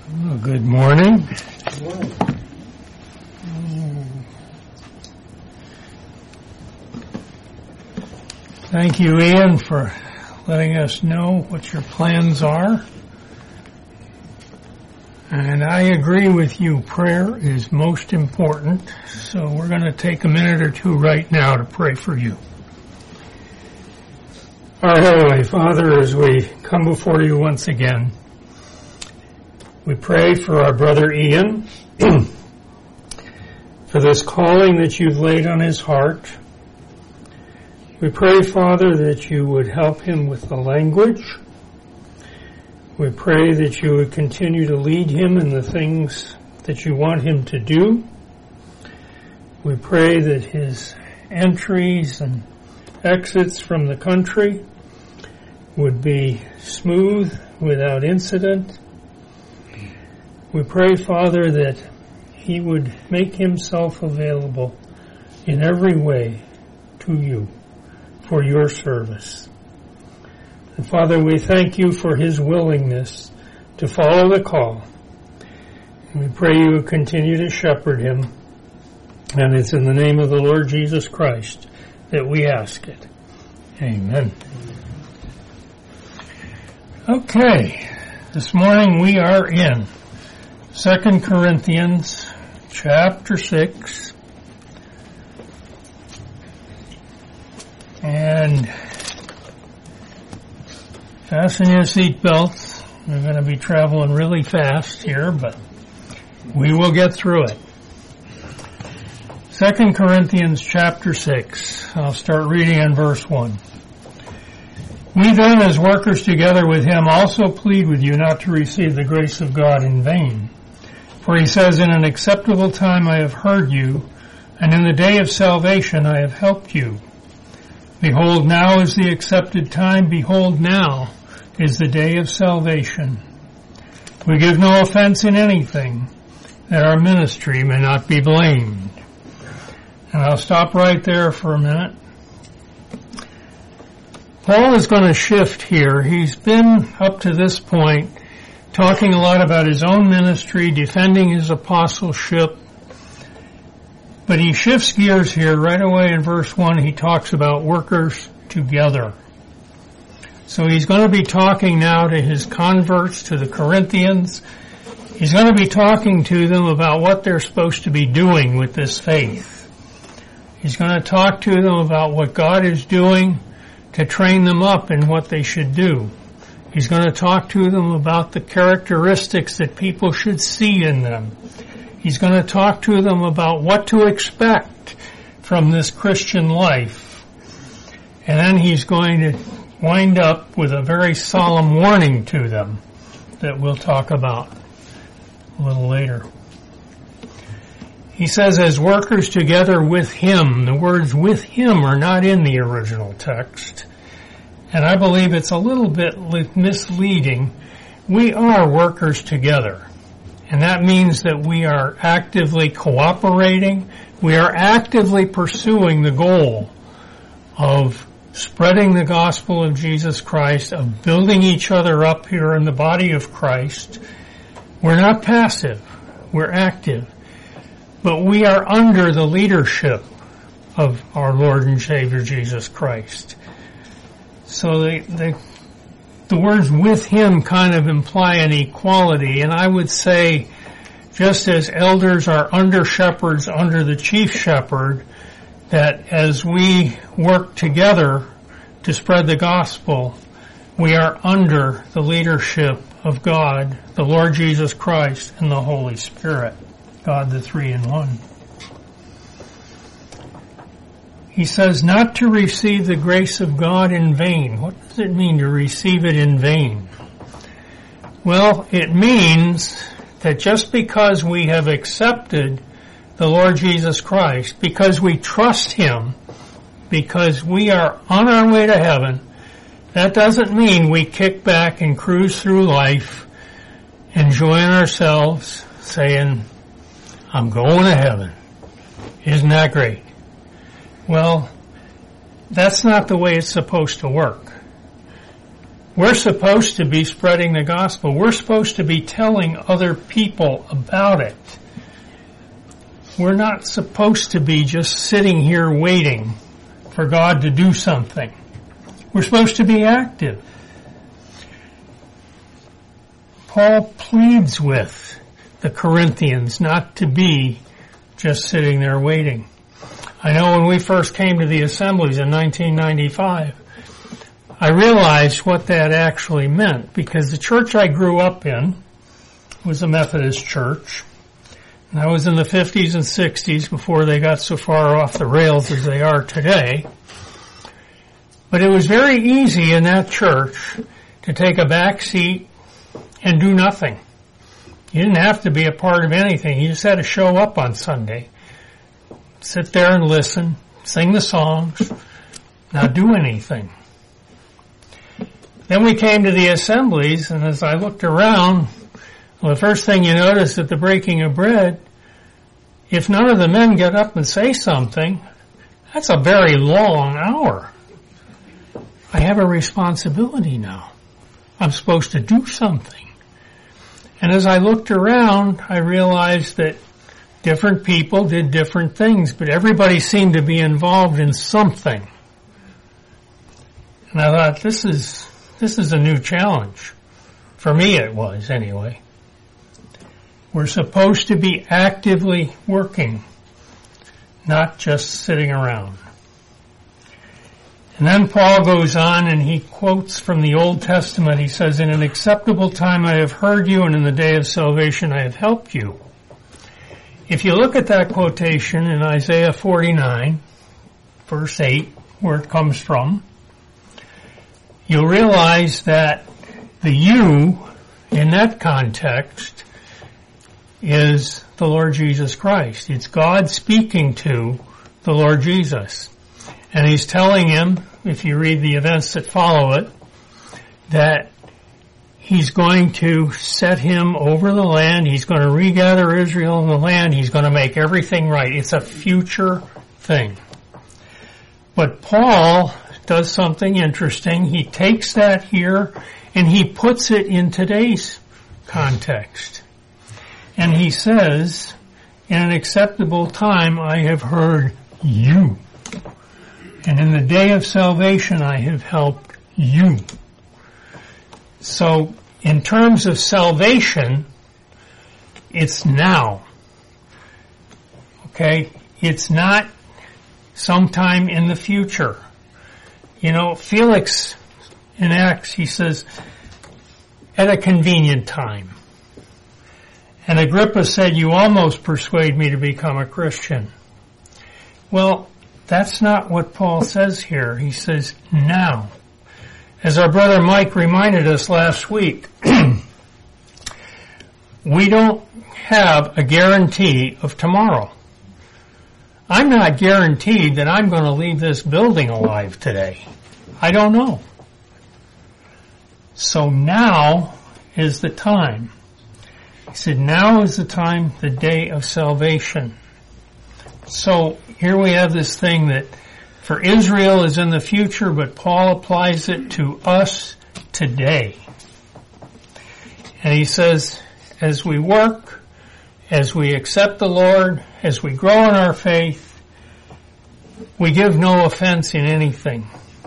Well, good morning. Good morning. Thank you, Ian, for letting us know what your plans are. And I agree with you, prayer is most important, so we're going to take a minute or two right now to pray for you. Our Heavenly Father, as we come before you once again, we pray for our brother Ian, for this calling that you've laid on his heart. We pray, Father, that you would help him with the language. We pray that you would continue to lead him in the things that you want him to do. We pray that his entries and exits from the country would be smooth, without incident. We pray, Father, that he would make himself available in every way to you for your service. And Father, we thank you for his willingness to follow the call. And we pray you would continue to shepherd him. And it's in the name of the Lord Jesus Christ that we ask it. Amen. Okay, this morning we are in 2 Corinthians chapter 6, and fasten your seatbelts. We're going to be traveling really fast here, but we will get through it. 2 Corinthians chapter 6, I'll start reading in verse 1. We then, as workers together with him, also plead with you not to receive the grace of God in vain. For he says, in an acceptable time I have heard you, and in the day of salvation I have helped you. Behold, now is the accepted time. Behold, now is the day of salvation. We give no offense in anything, that our ministry may not be blamed. And I'll stop right there for a minute. Paul is going to shift here. He's been, up to this point, talking a lot about his own ministry, defending his apostleship. But he shifts gears here right away in verse 1. He talks about workers together. So he's going to be talking now to his converts, to the Corinthians. He's going to be talking to them about what they're supposed to be doing with this faith. He's going to talk to them about what God is doing to train them up in what they should do. He's going to talk to them about the characteristics that people should see in them. He's going to talk to them about what to expect from this Christian life. And then he's going to wind up with a very solemn warning to them that we'll talk about a little later. He says, as workers together with him. The words with him are not in the original text. And I believe it's a little bit misleading. We are workers together. And that means that we are actively cooperating. We are actively pursuing the goal of spreading the gospel of Jesus Christ, of building each other up here in the body of Christ. We're not passive. We're active. But we are under the leadership of our Lord and Savior Jesus Christ. So the words with him kind of imply an equality, and I would say just as elders are under shepherds under the chief shepherd, that as we work together to spread the gospel, we are under the leadership of God, the Lord Jesus Christ, and the Holy Spirit, God the Three in One. He says not to receive the grace of God in vain. What does it mean to receive it in vain? Well, it means that just because we have accepted the Lord Jesus Christ, because we trust him, because we are on our way to heaven, that doesn't mean we kick back and cruise through life, enjoying ourselves, saying, I'm going to heaven. Isn't that great? Well, that's not the way it's supposed to work. We're supposed to be spreading the gospel. We're supposed to be telling other people about it. We're not supposed to be just sitting here waiting for God to do something. We're supposed to be active. Paul pleads with the Corinthians not to be just sitting there waiting. I know when we first came to the assemblies in 1995, I realized what that actually meant, because the church I grew up in was a Methodist church. And I was in the 50s and 60s before they got so far off the rails as they are today. But it was very easy in that church to take a back seat and do nothing. You didn't have to be a part of anything. You just had to show up on Sunday. Sit there and listen, sing the songs, not do anything. Then we came to the assemblies, and as I looked around, well, the first thing you notice at the breaking of bread, if none of the men get up and say something, that's a very long hour. I have a responsibility now. I'm supposed to do something. And as I looked around, I realized that different people did different things, but everybody seemed to be involved in something. And I thought, this is a new challenge. For me it was, anyway. We're supposed to be actively working, not just sitting around. And then Paul goes on and he quotes from the Old Testament. He says, "In an acceptable time I have heard you, and in the day of salvation I have helped you." If you look at that quotation in Isaiah 49, verse 8, where it comes from, you'll realize that the "you" in that context is the Lord Jesus Christ. It's God speaking to the Lord Jesus. And he's telling him, if you read the events that follow it, that he's going to set him over the land. He's going to regather Israel in the land. He's going to make everything right. It's a future thing. But Paul does something interesting. He takes that here and he puts it in today's context. And he says, "In an acceptable time I have heard you. And in the day of salvation I have helped you." So, in terms of salvation, it's now. Okay? It's not sometime in the future. You know, Felix in Acts, he says, "at a convenient time." And Agrippa said, "You almost persuade me to become a Christian." Well, that's not what Paul says here. He says, now. As our brother Mike reminded us last week, we don't have a guarantee of tomorrow. I'm not guaranteed that I'm going to leave this building alive today. I don't know. So now is the time. He said, now is the time, the day of salvation. So here we have this thing that for Israel is in the future, but Paul applies it to us today. And he says, as we work, as we accept the Lord, as we grow in our faith, we give no offense in anything,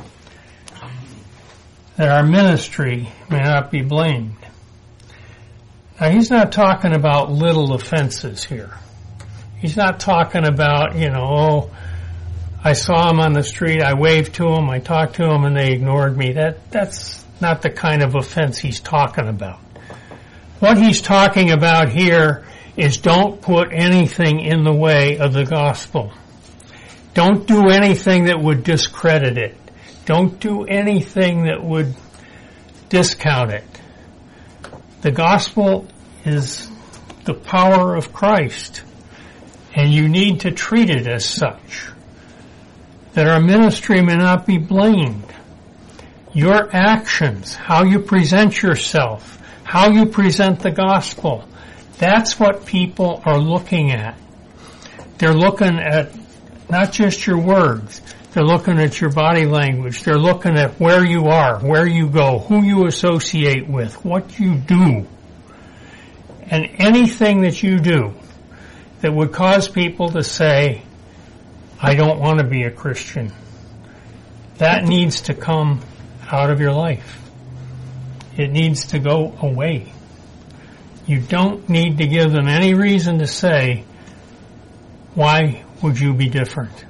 that our ministry may not be blamed. Now, he's not talking about little offenses here. He's not talking about, I saw him on the street, I waved to him, I talked to him, and they ignored me. That's not the kind of offense he's talking about. What he's talking about here is don't put anything in the way of the gospel. Don't do anything that would discredit it. Don't do anything that would discount it. The gospel is the power of Christ, and you need to treat it as such, that our ministry may not be blamed. Your actions, how you present yourself, how you present the gospel, that's what people are looking at. They're looking at not just your words, They're looking at your body language. They're looking at where you are, where you go, who you associate with, what you do. And anything that you do that would cause people to say, I don't want to be a Christian, that needs to come out of your life. It needs to go away. You don't need to give them any reason to say, why would you be different?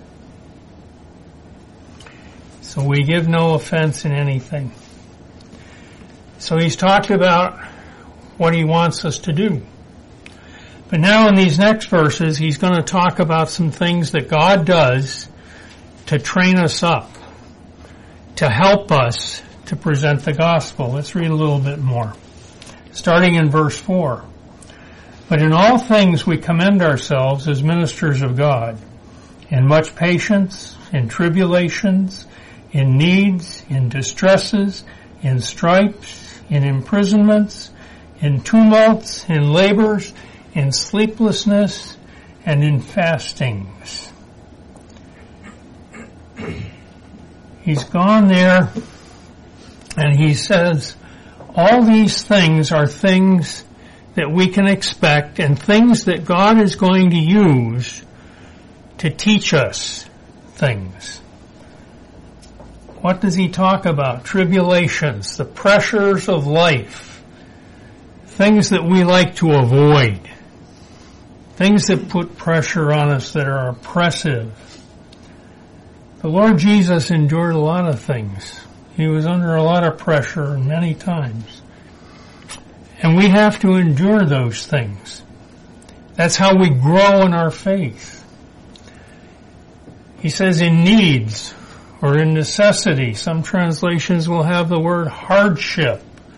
So we give no offense in anything. So he's talked about what he wants us to do. But now in these next verses, he's going to talk about some things that God does to train us up, to help us to present the gospel. Let's read a little bit more. Starting in verse 4. But in all things we commend ourselves as ministers of God, in much patience, in tribulations, in needs, in distresses, in stripes, in imprisonments, in tumults, in labors, in sleeplessness, and in fastings. He's gone there and he says, all these things are things that we can expect and things that God is going to use to teach us things. What does he talk about? Tribulations, the pressures of life, things that we like to avoid, things that put pressure on us that are oppressive. The Lord Jesus endured a lot of things. He was under a lot of pressure many times. And we have to endure those things. That's how we grow in our faith. He says in needs or in necessity. Some translations will have the word hardship.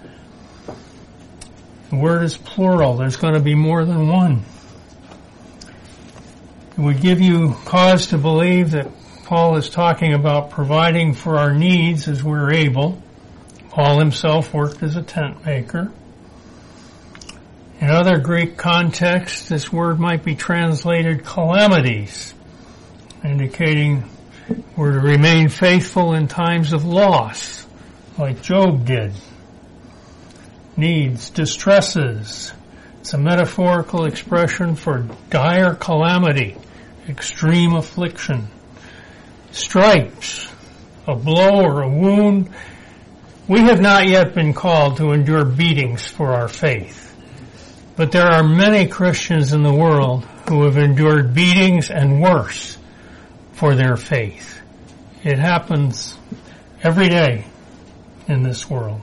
The word is plural. There's going to be more than one. It would give you cause to believe that Paul is talking about providing for our needs as we're able. Paul himself worked as a tent maker. In other Greek contexts, this word might be translated calamities, indicating we're to remain faithful in times of loss, like Job did. Needs, distresses. It's a metaphorical expression for dire calamity, extreme affliction. Stripes, a blow or a wound. We have not yet been called to endure beatings for our faith. But there are many Christians in the world who have endured beatings and worse for their faith. It happens every day in this world.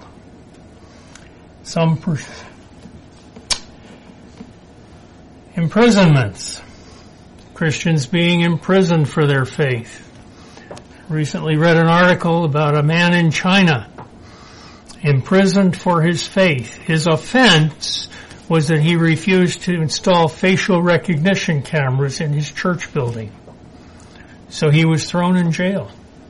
Imprisonments. Christians being imprisoned for their faith. I recently read an article about a man in China imprisoned for his faith. His offense was that he refused to install facial recognition cameras in his church building. So he was thrown in jail.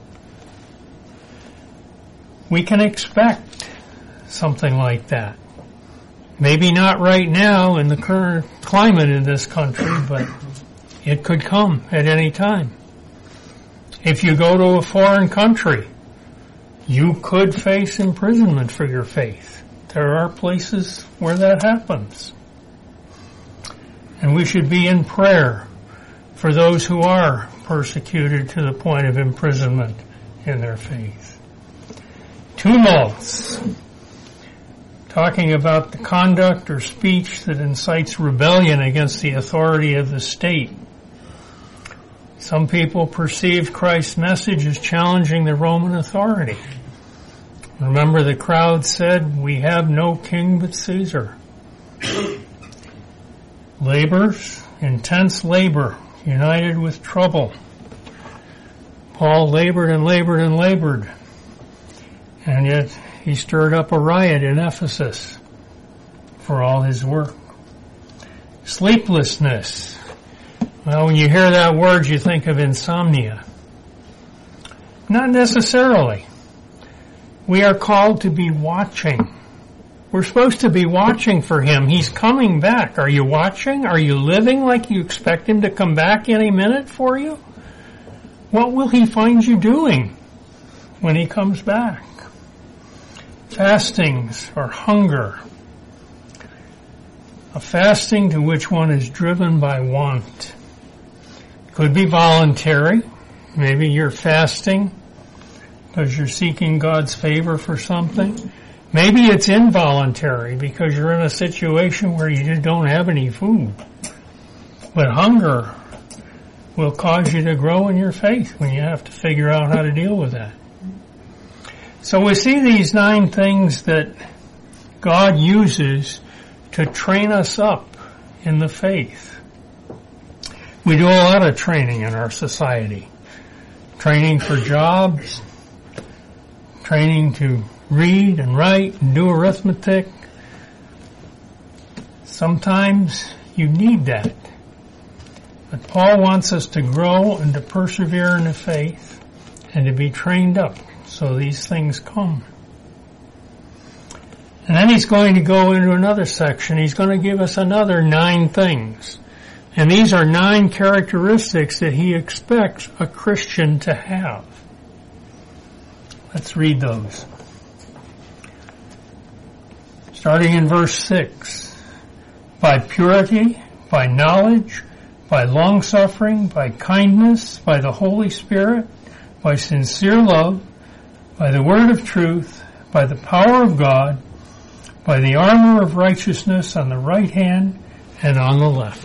We can expect something like that. Maybe not right now in the current climate in this country, but it could come at any time. If you go to a foreign country, you could face imprisonment for your faith. There are places where that happens. And we should be in prayer for those who are persecuted to the point of imprisonment in their faith. Tumults. Talking about the conduct or speech that incites rebellion against the authority of the state. Some people perceive Christ's message as challenging the Roman authority. Remember, the crowd said, "We have no king but Caesar." Labors, intense labor, united with trouble. Paul labored and labored and labored, and yet he stirred up a riot in Ephesus for all his work. Sleeplessness. Well, when you hear that word, you think of insomnia. Not necessarily. We are called to be watching. We're supposed to be watching for him. He's coming back. Are you watching? Are you living like you expect him to come back any minute for you? what will he find you doing when he comes back? Fastings or hunger. A fasting to which one is driven by want. Could be voluntary. Maybe you're fasting because you're seeking God's favor for something. Maybe it's involuntary because you're in a situation where you just don't have any food. But hunger will cause you to grow in your faith when you have to figure out how to deal with that. So we see these 9 things that God uses to train us up in the faith. We do a lot of training in our society. Training for jobs, training to read and write and do arithmetic. Sometimes you need that. But Paul wants us to grow and to persevere in the faith and to be trained up so these things come. And then he's going to go into another section. He's going to give us another 9 things. And these are 9 characteristics that he expects a Christian to have. Let's read those. Starting in verse 6. By purity, by knowledge, by long-suffering, by kindness, by the Holy Spirit, by sincere love, by the word of truth, by the power of God, by the armor of righteousness on the right hand and on the left.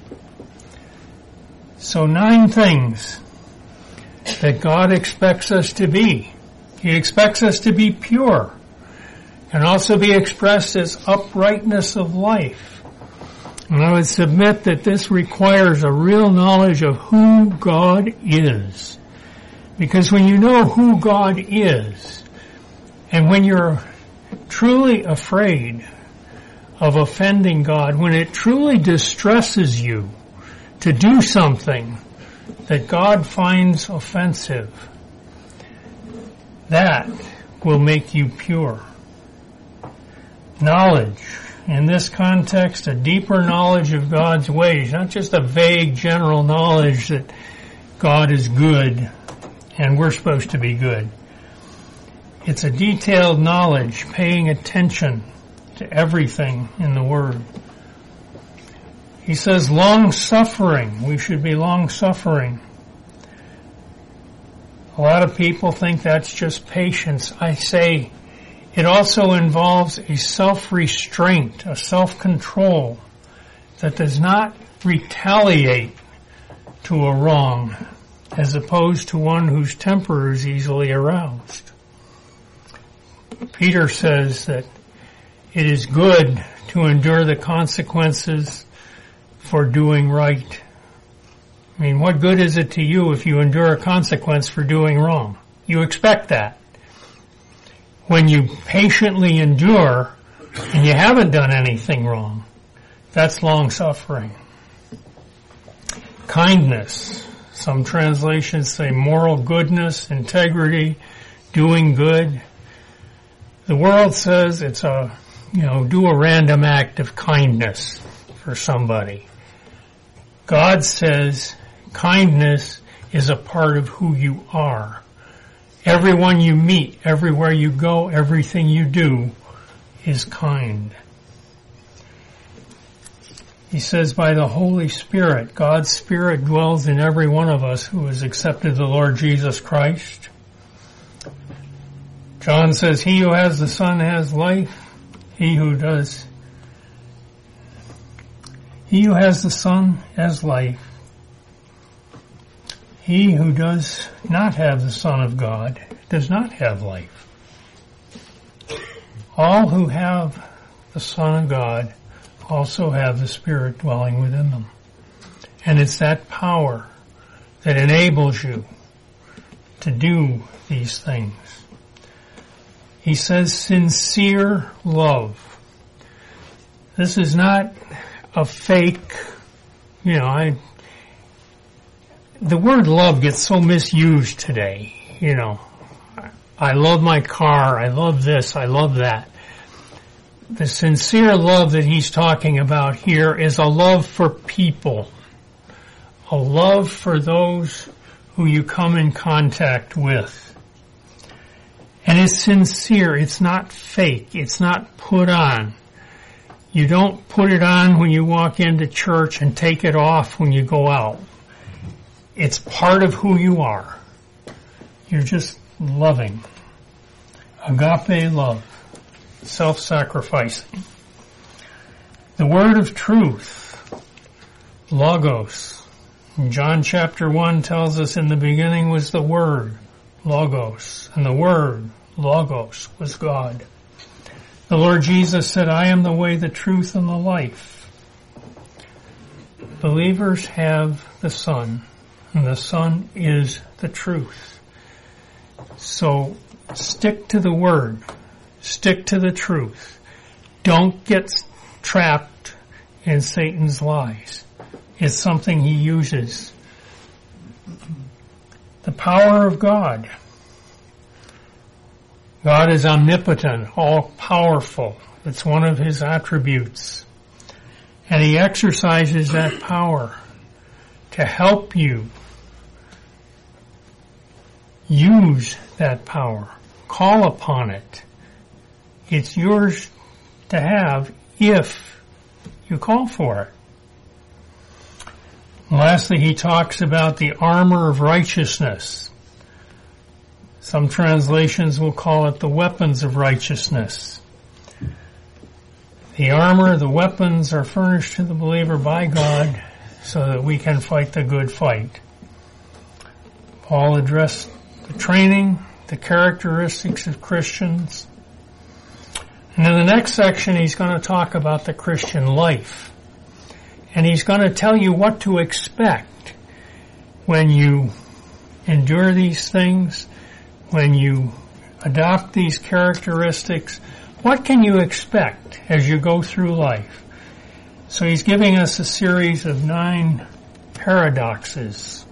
So 9 things that God expects us to be. He expects us to be pure. Can also be expressed as uprightness of life. And I would submit that this requires a real knowledge of who God is. Because when you know who God is, and when you're truly afraid of offending God, when it truly distresses you to do something that God finds offensive, that will make you pure. Knowledge. In this context, a deeper knowledge of God's ways, not just a vague general knowledge that God is good and we're supposed to be good. It's a detailed knowledge, paying attention to everything in the Word. He says long-suffering. We should be long-suffering. A lot of people think that's just patience. I say it also involves a self-restraint, a self-control that does not retaliate to a wrong, as opposed to one whose temper is easily aroused. Peter says that it is good to endure the consequences for doing right. I mean, what good is it to you if you endure a consequence for doing wrong? You expect that. When you patiently endure and you haven't done anything wrong, that's long-suffering. Kindness. Some translations say moral goodness, integrity, doing good. The world says it's do a random act of kindness for somebody. God says kindness is a part of who you are. Everyone you meet, everywhere you go, everything you do is kind. He says by the Holy Spirit, God's Spirit dwells in every one of us who has accepted the Lord Jesus Christ. John says, he who has the Son has life. He who has the Son has life. He who does not have the Son of God does not have life. All who have the Son of God also have the Spirit dwelling within them. And it's that power that enables you to do these things. He says sincere love. This is not a fake, the word love gets so misused today. I love my car, I love this, I love that. The sincere love that he's talking about here is a love for people. A love for those who you come in contact with. And it's sincere. It's not fake. It's not put on. You don't put it on when you walk into church and take it off when you go out. It's part of who you are. You're just loving. Agape love. Self-sacrificing. The word of truth. Logos. John chapter 1 tells us in the beginning was the Word, Logos, and the Word, Logos, was God. The Lord Jesus said, I am the way, the truth, and the life. Believers have the Son, and the Son is the truth. So stick to the Word. Stick to the truth. Don't get trapped in Satan's lies. It's something he uses. The power of God. God is omnipotent, all-powerful. It's one of his attributes. And he exercises that power to help you use that power. Call upon it. It's yours to have if you call for it. And lastly, he talks about the armor of righteousness. Some translations will call it the weapons of righteousness. The armor, the weapons are furnished to the believer by God so that we can fight the good fight. Paul addressed the training, the characteristics of Christians. And in the next section, he's going to talk about the Christian life. And he's going to tell you what to expect when you endure these things, when you adopt these characteristics. What can you expect as you go through life? So he's giving us a series of 9 paradoxes.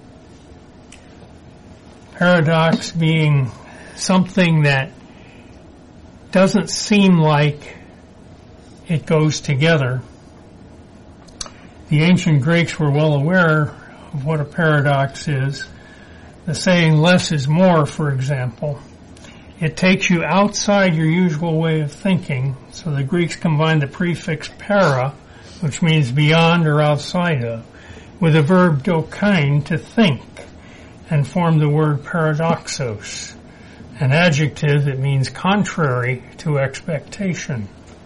Paradox being something that doesn't seem like it goes together. The ancient Greeks were well aware of what a paradox is. The saying less is more, for example. It takes you outside your usual way of thinking, so the Greeks combined the prefix para, which means beyond or outside of, with the verb dokein, to think, and formed the word paradoxos, an adjective that means contrary to expectation.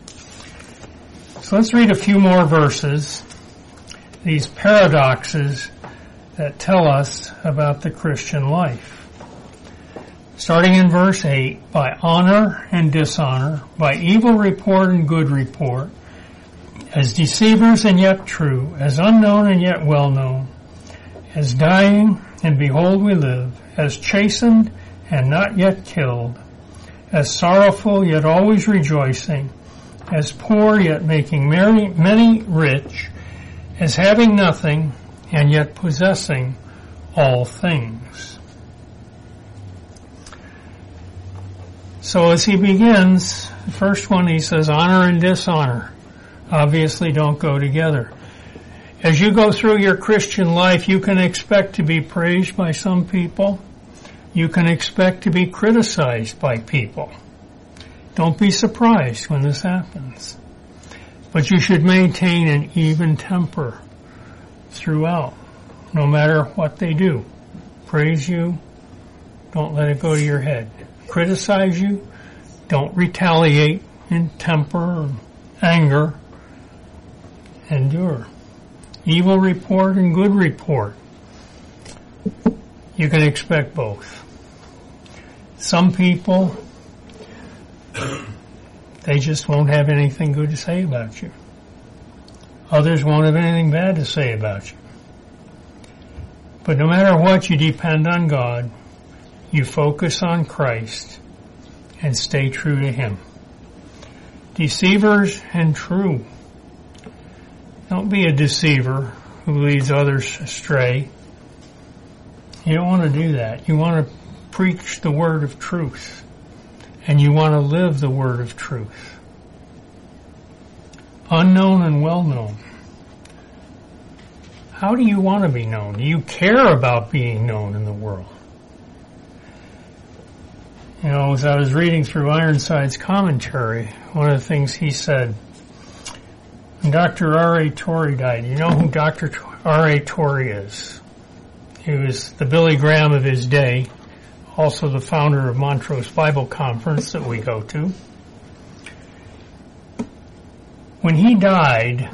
So let's read a few more verses. These paradoxes that tell us about the Christian life. Starting in verse 8, by honor and dishonor, by evil report and good report, as deceivers and yet true, as unknown and yet well known, as dying and behold we live, as chastened and not yet killed, as sorrowful yet always rejoicing, as poor yet making many rich, as having nothing and yet possessing all things. So as he begins, the first one he says, honor and dishonor obviously don't go together. As you go through your Christian life, you can expect to be praised by some people. You can expect to be criticized by people. Don't be surprised when this happens. But you should maintain an even temper throughout, no matter what they do. Praise you, don't let it go to your head. Criticize you, don't retaliate in temper or anger. Endure. Evil report and good report. You can expect both. Some people, they just won't have anything good to say about you. Others won't have anything bad to say about you. But no matter what, you depend on God, you focus on Christ, and stay true to Him. Deceivers and true. Don't be a deceiver who leads others astray. You don't want to do that. You want to preach the word of truth, and you want to live the word of truth. Unknown and well known. how do you want to be known? Do you care about being known in the world? You know, as I was reading through Ironside's commentary, one of the things he said, when Dr. R.A. Torrey died, you know who Dr. R.A. Torrey is? He was the Billy Graham of his day, also the founder of Montrose Bible Conference that we go to. When he died,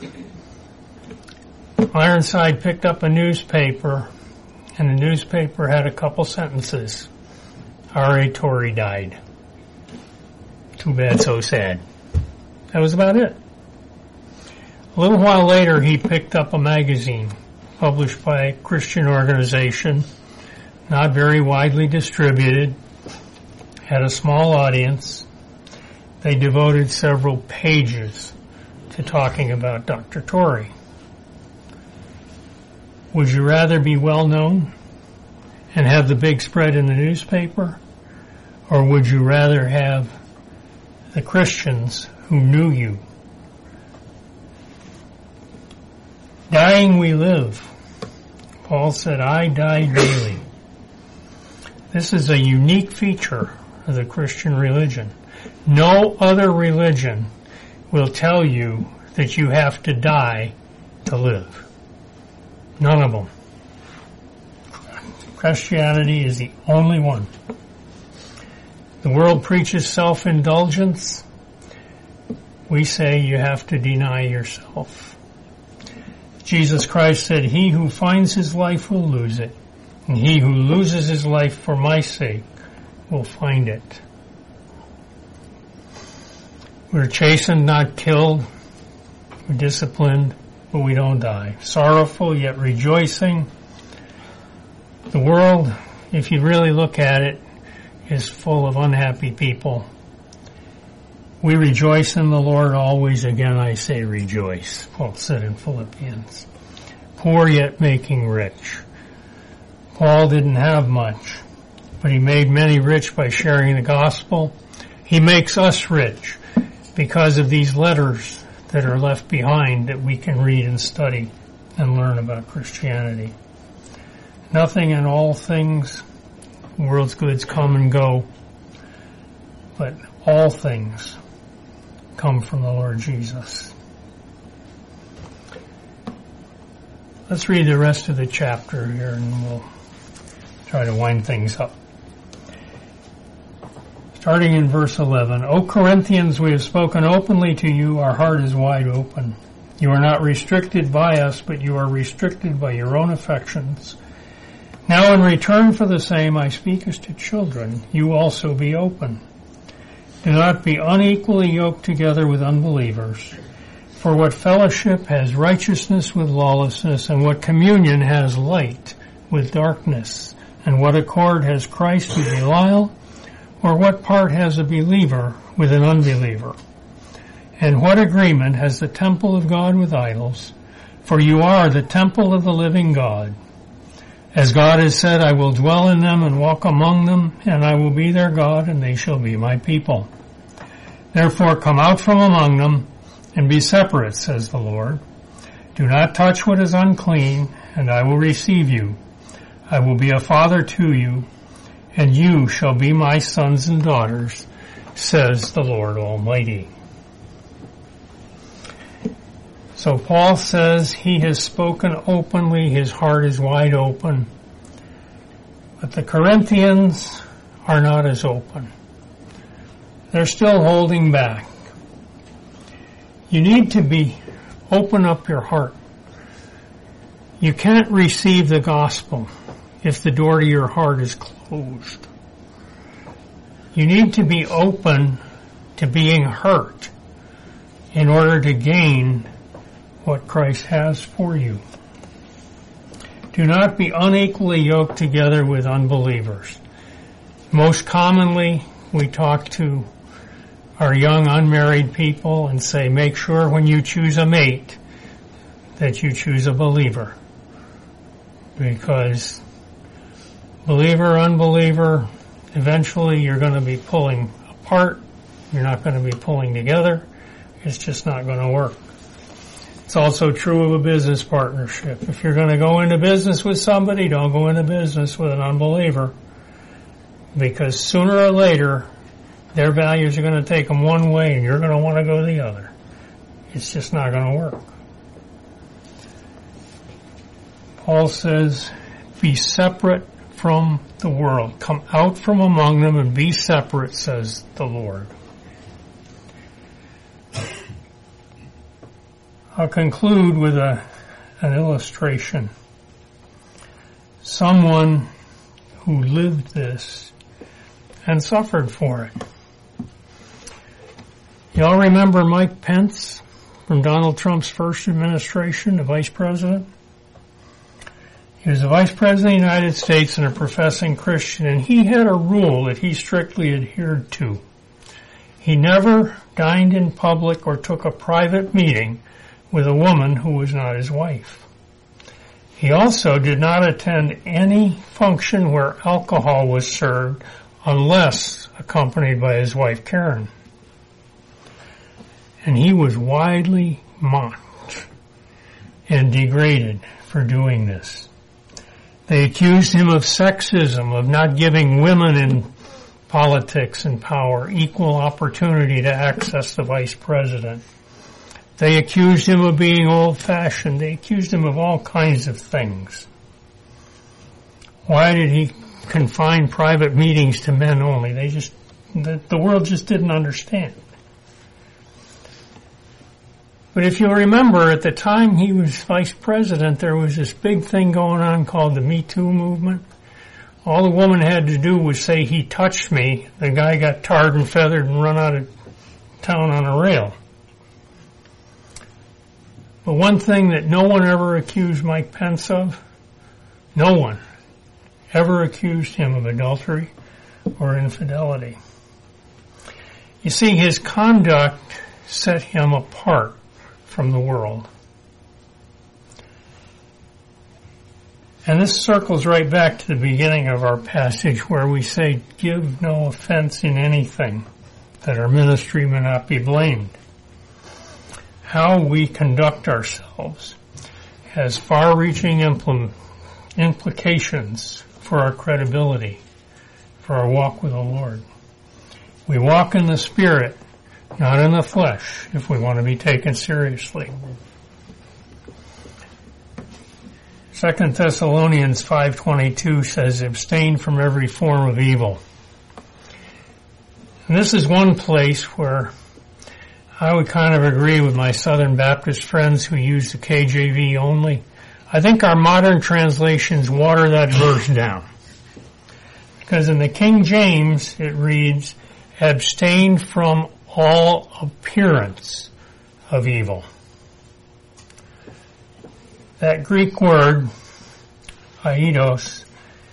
Ironside picked up a newspaper, and the newspaper had a couple sentences. R.A. Torrey died. Too bad, so sad. That was about it. A little while later, he picked up a magazine published by a Christian organization, not very widely distributed, had a small audience. They devoted several pages to talking about Dr. Torrey. Would you rather be well known and have the big spread in the newspaper, or would you rather have the Christians who knew you? Dying we live. Paul said, I die daily. This is a unique feature of the Christian religion. No other religion will tell you that you have to die to live. None of them. Christianity is the only one. The world preaches self-indulgence. We say you have to deny yourself. Jesus Christ said, he who finds his life will lose it, and he who loses his life for my sake will find it. We're chastened, not killed. We're disciplined, but we don't die. Sorrowful, yet rejoicing. The world, if you really look at it, is full of unhappy people. We rejoice in the Lord always. Again, I say rejoice, Paul said in Philippians. Poor yet making rich. Paul didn't have much, but he made many rich by sharing the gospel. He makes us rich because of these letters that are left behind that we can read and study and learn about Christianity. Nothing and all things, the world's goods come and go, but all things come from the Lord Jesus. Let's read the rest of the chapter here and we'll try to wind things up. Starting in verse 11, O Corinthians, we have spoken openly to you, our heart is wide open. You are not restricted by us, but you are restricted by your own affections. Now in return for the same I speak as to children, you also be open. Do not be unequally yoked together with unbelievers. For what fellowship has righteousness with lawlessness, and what communion has light with darkness? And what accord has Christ with Belial? Or what part has a believer with an unbeliever? And what agreement has the temple of God with idols? For you are the temple of the living God. As God has said, I will dwell in them and walk among them, and I will be their God, and they shall be my people. Therefore come out from among them, and be separate, says the Lord. Do not touch what is unclean, and I will receive you. I will be a father to you, and you shall be my sons and daughters, says the Lord Almighty. So Paul says he has spoken openly, his heart is wide open. But the Corinthians are not as open. They're still holding back. You need to open up your heart. You can't receive the gospel if the door to your heart is closed. You need to be open to being hurt in order to gain what Christ has for you. Do not be unequally yoked together with unbelievers. Most commonly, we talk to our young unmarried people and say, make sure when you choose a mate that you choose a believer. Because believer, unbeliever, eventually you're going to be pulling apart. You're not going to be pulling together. It's just not going to work. It's also true of a business partnership. If you're going to go into business with somebody, don't go into business with an unbeliever, because sooner or later, their values are going to take them one way and you're going to want to go the other. It's just not going to work. Paul says, be separate from the world. Come out from among them and be separate, says the Lord. I'll conclude with an illustration. Someone who lived this and suffered for it. Y'all remember Mike Pence from Donald Trump's first administration, the vice president? He was the vice president of the United States and a professing Christian, and he had a rule that he strictly adhered to. He never dined in public or took a private meeting with a woman who was not his wife. He also did not attend any function where alcohol was served unless accompanied by his wife Karen. And he was widely mocked and degraded for doing this. They accused him of sexism, of not giving women in politics and power equal opportunity to access the vice president. They accused him of being old-fashioned. They accused him of all kinds of things. Why did he confine private meetings to men only? The world just didn't understand. But if you remember, at the time he was vice president, there was this big thing going on called the Me Too movement. All the woman had to do was say, he touched me. The guy got tarred and feathered and run out of town on a rail. But one thing that no one ever accused Mike Pence of, no one ever accused him of adultery or infidelity. You see, his conduct set him apart from the world. And this circles right back to the beginning of our passage where we say, give no offense in anything, that our ministry may not be blamed. How we conduct ourselves has far-reaching implications for our credibility, for our walk with the Lord. We walk in the Spirit, not in the flesh, if we want to be taken seriously. 2 Thessalonians 5:22 says, abstain from every form of evil. And this is one place where I would kind of agree with my Southern Baptist friends who use the KJV only. I think our modern translations water that verse down. Because in the King James, it reads, abstain from all appearance of evil. That Greek word, aidos,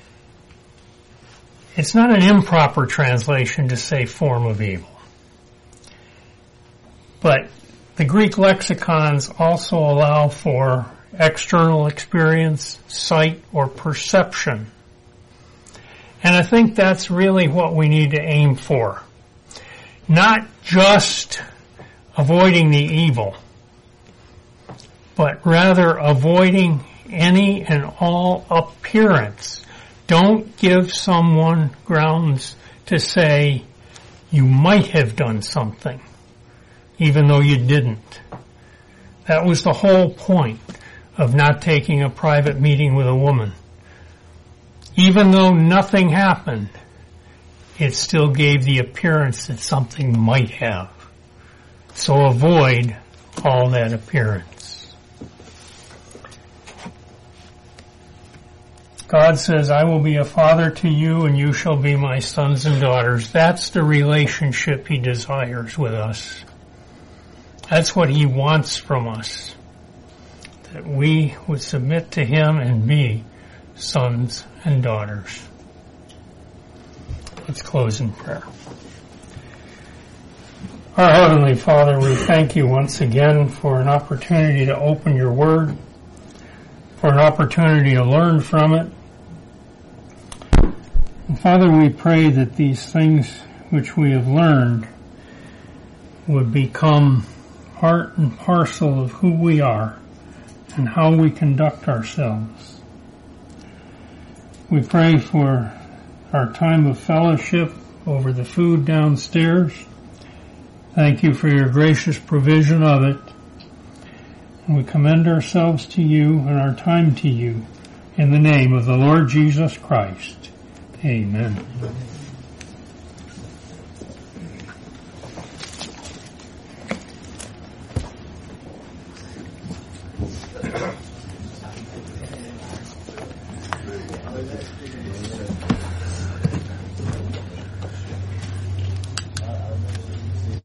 it's not an improper translation to say form of evil. But the Greek lexicons also allow for external experience, sight, or perception. And I think that's really what we need to aim for. Not just avoiding the evil, but rather avoiding any and all appearance. Don't give someone grounds to say you might have done something, even though you didn't. That was the whole point of not taking a private meeting with a woman. Even though nothing happened, it still gave the appearance that something might have. So avoid all that appearance. God says, I will be a father to you and you shall be my sons and daughters. That's the relationship He desires with us. That's what He wants from us. That we would submit to Him and be sons and daughters. Let's close in prayer. Our Heavenly Father, we thank You once again for an opportunity to open Your Word, for an opportunity to learn from it. And Father, we pray that these things which we have learned would become part and parcel of who we are and how we conduct ourselves. We pray for our time of fellowship over the food downstairs. Thank you for your gracious provision of it. And we commend ourselves to you and our time to you in the name of the Lord Jesus Christ. Amen.